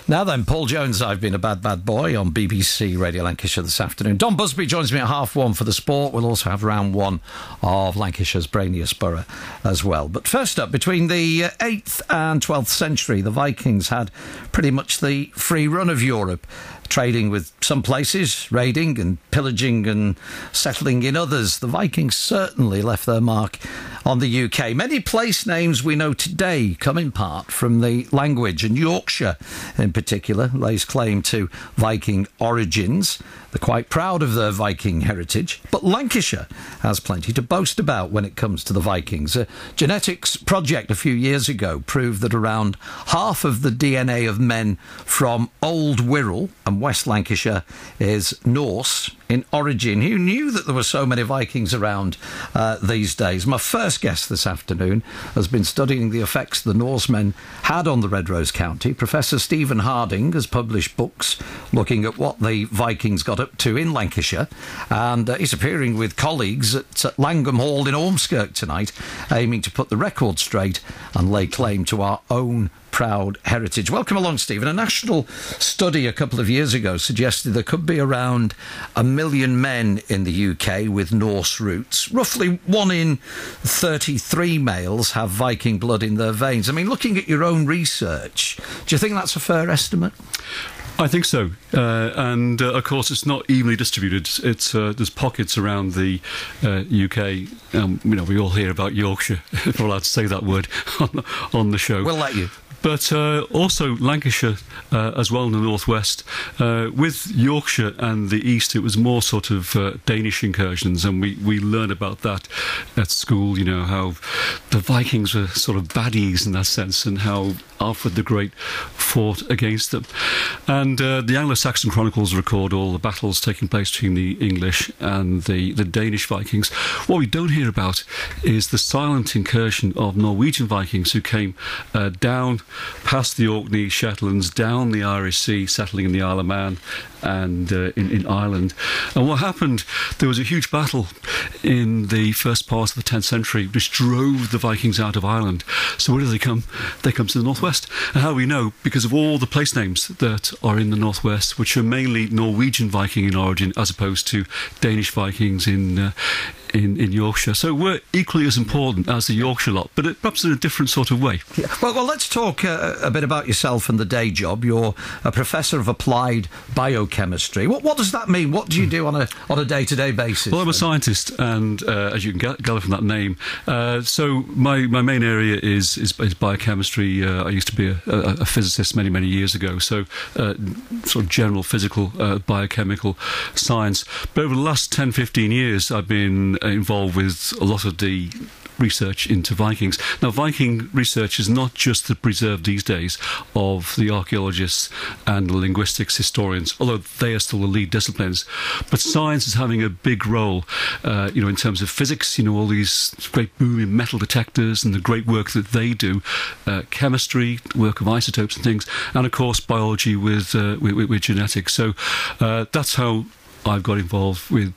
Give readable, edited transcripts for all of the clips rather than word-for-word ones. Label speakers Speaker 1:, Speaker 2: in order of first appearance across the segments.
Speaker 1: Now then, Paul Jones, I've been a bad boy on BBC Radio Lancashire this afternoon. Don Busby joins me at 1:30 for the sport. We'll also have round one of Lancashire's brainiest borough as well. But first up, between the 8th and 12th century, the Vikings had pretty much the free run of Europe, trading with some places, raiding and pillaging and settling in others. The Vikings certainly left their mark on the UK. Many place names we know today come in part from the language, and Yorkshire in particular lays claim to Viking origins. They're quite proud of their Viking heritage, but Lancashire has plenty to boast about when it comes to the Vikings. A genetics project a few years ago proved that around half of the DNA of men from Old Wirral and West Lancashire is Norse in origin. Who knew that there were so many Vikings around these days? My first guest this afternoon has been studying the effects the Norsemen had on the Red Rose County. Professor Stephen Harding has published books looking at what the Vikings got up to in Lancashire, and he's appearing with colleagues at Langham Hall in Ormskirk tonight, aiming to put the record straight and lay claim to our own proud heritage. Welcome along, Stephen. A national study a couple of years ago suggested there could be around 1 million men in the UK with Norse roots. Roughly 1 in 33 males have Viking blood in their veins. I mean, looking at your own research, do you think that's a fair estimate?
Speaker 2: I think so, and of course it's not evenly distributed. It's there's pockets around the UK. We all hear about Yorkshire, if we're allowed to say that word on the show.
Speaker 1: We'll let you.
Speaker 2: But also Lancashire as well in the northwest. With Yorkshire and the east, it was more sort of Danish incursions, and we learned about that at school, you know, how the Vikings were sort of baddies in that sense, and how Alfred the Great fought against them. And the Anglo-Saxon chronicles record all the battles taking place between the English and the Danish Vikings. What we don't hear about is the silent incursion of Norwegian Vikings who came down past the Orkney Shetlands, down the Irish Sea, settling in the Isle of Man and in Ireland. And what happened, there was a huge battle in the first part of the 10th century which drove the Vikings out of Ireland. So where do they come? They come to the northwest. And how do we know? Because of all the place names that are in the northwest, which are mainly Norwegian Viking in origin as opposed to Danish Vikings in Yorkshire. So we're equally as important as the Yorkshire lot, but perhaps in a different sort of way.
Speaker 1: Yeah. Well, let's talk a bit about yourself and the day job. You're a professor of applied biochemistry. What does that mean? What do you do on a day-to-day basis?
Speaker 2: Well, I'm a scientist, and as you can gather from that name, so my main area is biochemistry. I used to be a physicist many years ago, so sort of general physical biochemical science. But over the last 10-15 years, I've been involved with a lot of the research into Vikings. Now, Viking research is not just the preserve these days of the archaeologists and the linguistics historians, although they are still the lead disciplines. But science is having a big role, in terms of physics, all these great booming metal detectors and the great work that they do, chemistry, work of isotopes and things, and of course biology with genetics. So that's how I've got involved with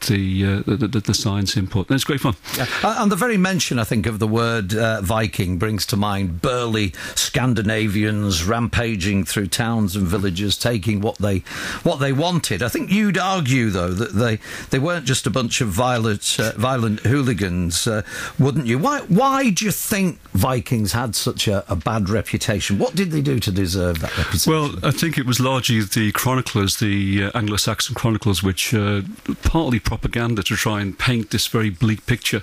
Speaker 2: the science input. And it's great fun.
Speaker 1: Yeah. And the very mention, I think, of the word Viking brings to mind burly Scandinavians rampaging through towns and villages, taking what they wanted. I think you'd argue, though, that they weren't just a bunch of violent hooligans, wouldn't you? Why do you think Vikings had such a bad reputation? What did they do to deserve that reputation?
Speaker 2: Well, I think it was largely the chroniclers, the Anglo-Saxon chroniclers, which partly propaganda to try and paint this very bleak picture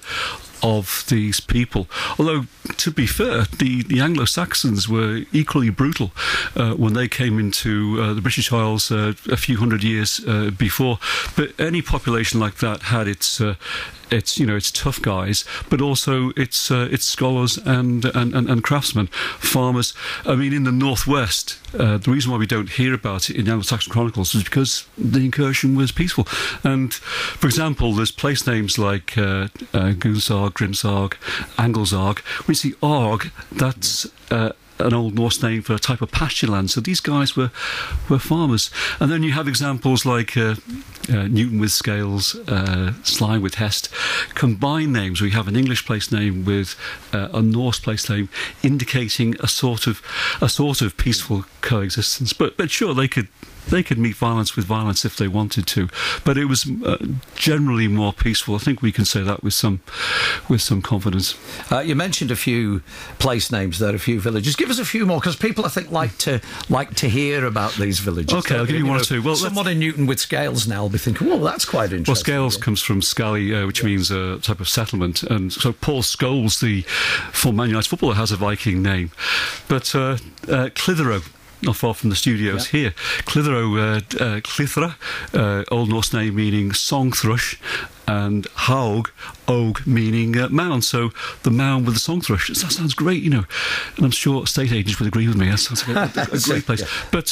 Speaker 2: of these people. Although, to be fair, the Anglo-Saxons were equally brutal when they came into the British Isles a few hundred years before. But any population like that had its tough guys, but also its scholars and craftsmen, farmers. I mean, in the northwest, the reason why we don't hear about it in the Anglo-Saxon chronicles is because the incursion was peaceful. And, for example, there's place names like Gunsarg, Grimsarg, Anglesarg. When you see Arg, that's an Old Norse name for a type of pasture land. So these guys were farmers. And then you have examples like Newton with Scales, Slime with Hest, combined names. We have an English place name with a Norse place name, indicating a sort of peaceful coexistence. But sure, they could meet violence with violence if they wanted to, but it was generally more peaceful. I think we can say that with some confidence.
Speaker 1: You mentioned a few place names there, a few villages. Give us a few more, because people, I think, like to hear about these villages.
Speaker 2: Okay, I'll give you one or two. Well,
Speaker 1: someone in Newton with Scales now will be thinking, "Well, that's quite interesting."
Speaker 2: Well, Scales comes from Scally, which means a type of settlement, and so Paul Scholes, the former Man United footballer, has a Viking name, but Clitheroe, not far from the studios here. Clitheroe, Clithra, Old Norse name meaning song thrush, and Haug, Og, meaning mound. So the mound with the song thrush. That sounds great, and I'm sure estate agents would agree with me. That sounds like a great place. Yeah. But,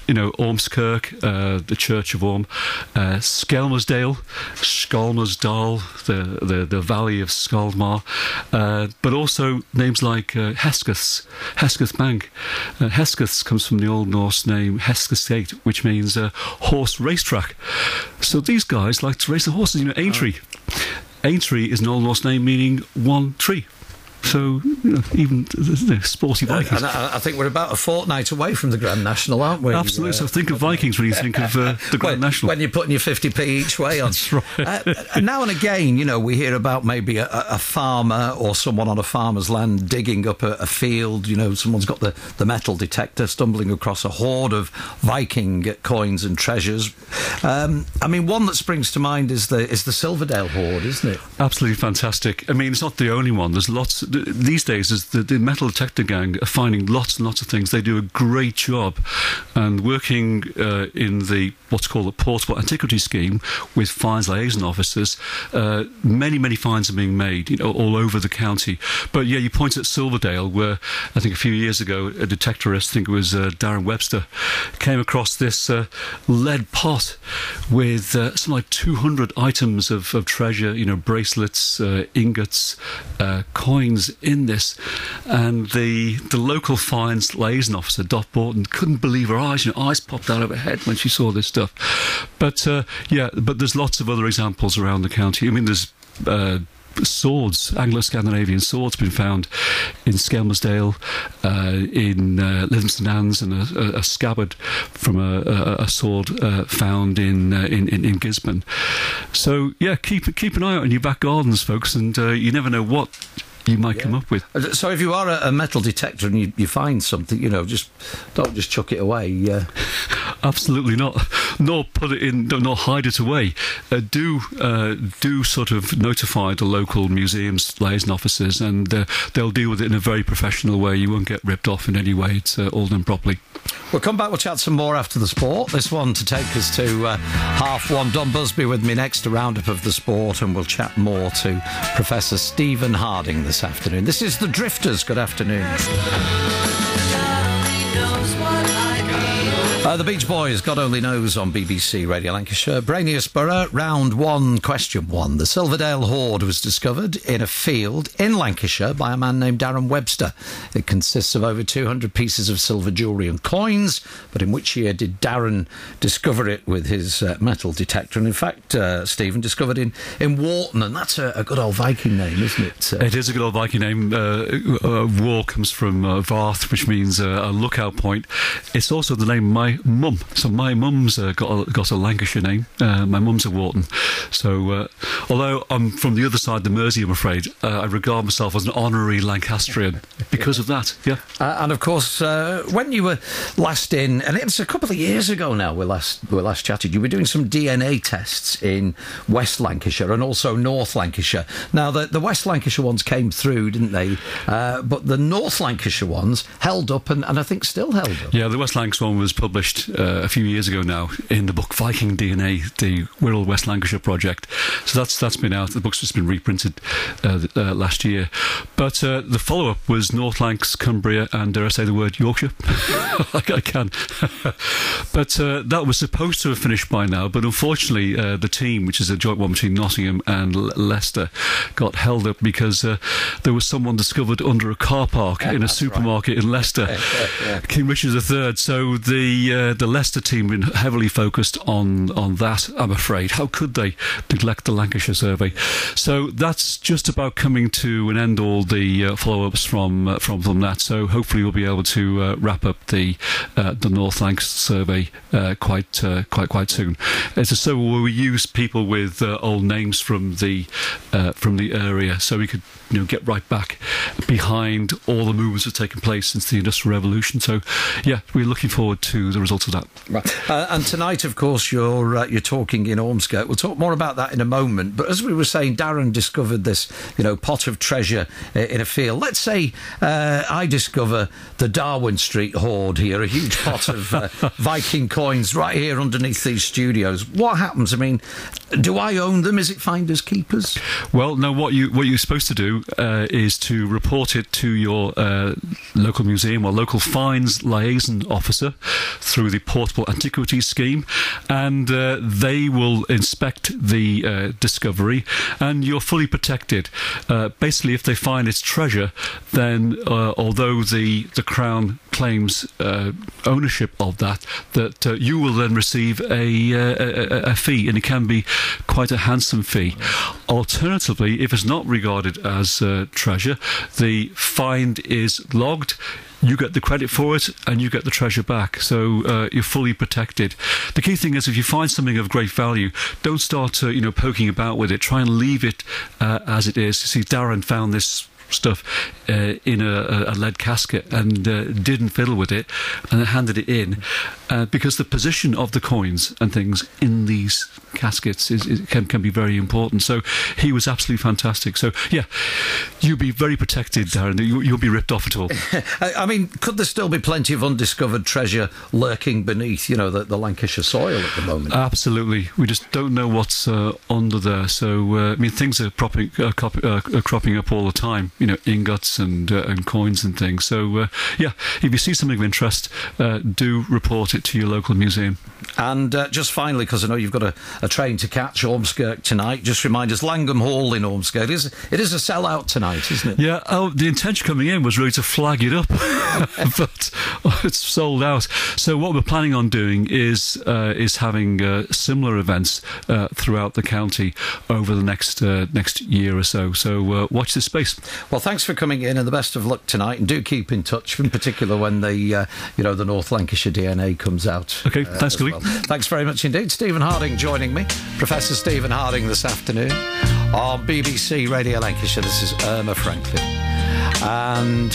Speaker 2: Ormskirk, the Church of Orm, Skelmersdale, Skalmersdal, the Valley of Skaldmar, but also names like Heskeths, Hesketh Bank. Heskeths comes from the Old Norse name Heskethsgate, which means horse racetrack. So these guys like to race the horses. Aintree. Aintree is an Old Norse name meaning one tree. So, even sporty Vikings.
Speaker 1: And I think we're about a fortnight away from the Grand National, aren't we?
Speaker 2: Absolutely. So think of Vikings when you think of the Grand National.
Speaker 1: When you're putting your 50p each way on.
Speaker 2: That's right.
Speaker 1: Now and again, we hear about maybe a farmer or someone on a farmer's land digging up a field. Someone's got the metal detector, stumbling across a hoard of Viking coins and treasures. One that springs to mind is the Silverdale hoard, isn't it?
Speaker 2: Absolutely fantastic. It's not the only one. There's lots. These days, the metal detector gang are finding lots and lots of things. They do a great job, and working in what's called the Portable Antiquity Scheme with fines liaison officers, many fines are being made, all over the county. But yeah, you point at Silverdale, where I think a few years ago a detectorist, I think it was Darren Webster, came across this lead pot with something like 200 items of treasure, bracelets, ingots, coins in this, and the local fines liaison officer, Dot Borton, couldn't believe her eyes. Eyes popped out of her head when she saw this stuff. But but there's lots of other examples around the county. There's swords, Anglo-Scandinavian swords, been found in Skelmersdale, in Livingston Anns, and a scabbard from a sword found in Gisborne. So yeah, keep an eye out in your back gardens, folks, and you never know what you might come up with.
Speaker 1: So if you are a metal detector and you find something, just don't just chuck it away.
Speaker 2: Absolutely not. Nor put it in, nor hide it away. Do sort of notify the local museums liaison officers, and they'll deal with it in a very professional way. You won't get ripped off in any way. It's all done properly.
Speaker 1: We'll come back, we'll chat some more after the sport. This one to take us to 1:30. Don Busby with me next, a roundup of the sport, and we'll chat more to Professor Stephen Harding this afternoon. This is The Drifters. Good afternoon. The Beach Boys, God Only Knows, on BBC Radio Lancashire. Brainius Borough, round one, question one. The Silverdale hoard was discovered in a field in Lancashire by a man named Darren Webster. It consists of over 200 pieces of silver jewellery and coins, but in which year did Darren discover it with his metal detector? And in fact, Stephen, discovered in Wharton, and that's a good old Viking name, isn't it?
Speaker 2: It is a good old Viking name. War comes from Varth, which means a lookout point. It's also the name of my mum. So my mum's got a Lancashire name. My mum's a Wharton. So although I'm from the other side of the Mersey, I'm afraid, I regard myself as an honorary Lancastrian because of that. Yeah.
Speaker 1: And of course, when you were last in, and it's a couple of years ago now, we last chatted, you were doing some DNA tests in West Lancashire and also North Lancashire. Now the West Lancashire ones came through, didn't they? But the North Lancashire ones held up, and I think still held up.
Speaker 2: Yeah, the West Lancs one was published published a few years ago now in the book Viking DNA, the Wirral West Lancashire project. So that's been out. The book's just been reprinted last year. But the follow-up was North Lancs, Cumbria, and dare I say the word Yorkshire? I can. But that was supposed to have finished by now, but unfortunately the team, which is a joint one between Nottingham and Leicester, got held up because there was someone discovered under a car park in a supermarket in Leicester, King Richard III. So the Leicester team been heavily focused on that, I'm afraid. How could they neglect the Lancashire survey? So that's just about coming to an end, all the follow-ups from that. So hopefully we'll be able to wrap up the North Lancs survey quite soon. It's a survey where we use people with old names from the area, so we could get right back behind all the movements that have taken place since the Industrial Revolution. So, yeah, we're looking forward to the results of that.
Speaker 1: Right. And tonight, of course, you're talking in Ormskirk. We'll talk more about that in a moment. But as we were saying, Darren discovered this, pot of treasure in a field. Let's say I discover the Darwin Street hoard here, a huge pot of Viking coins right here underneath these studios. What happens? I mean, do I own them? Is it finders keepers?
Speaker 2: Well, no. What you're supposed to do is to report it to your local museum or local fines liaison officer through the Portable Antiquities Scheme, and they will inspect the discovery, and you're fully protected. Basically, if they find it's treasure, then although the Crown claims ownership of that you will then receive a fee, and it can be quite a handsome fee. Alternatively, if it's not regarded as treasure, the find is logged, you get the credit for it, and you get the treasure back. So you're fully protected. The key thing is, if you find something of great value, don't start poking about with it. Try and leave it as it is. See, Darren found this stuff in a lead casket and didn't fiddle with it, and then handed it in because the position of the coins and things in these caskets can be very important. So he was absolutely fantastic. So yeah, you'll be very protected, Darren. You'll be ripped off at all.
Speaker 1: I mean, could there still be plenty of undiscovered treasure lurking beneath the Lancashire soil at the moment?
Speaker 2: Absolutely. We just don't know what's under there. So things are cropping up all the time. Ingots and coins and things. So yeah, if you see something of interest, do report it to your local museum.
Speaker 1: And just finally, because I know you've got a train to catch, Ormskirk tonight, just remind us, Langham Hall in Ormskirk, it is a sellout tonight, isn't it?
Speaker 2: Yeah, the intention coming in was really to flag it up, but it's sold out. So what we're planning on doing is having similar events throughout the county over the next year or so. So watch this space.
Speaker 1: Well, thanks for coming in, and the best of luck tonight, and do keep in touch, in particular when the North Lancashire DNA comes out.
Speaker 2: Okay, thanks, Gilly.
Speaker 1: Well. Thanks very much indeed. Stephen Harding joining me, Professor Stephen Harding, this afternoon on BBC Radio Lancashire. This is Irma Franklin, and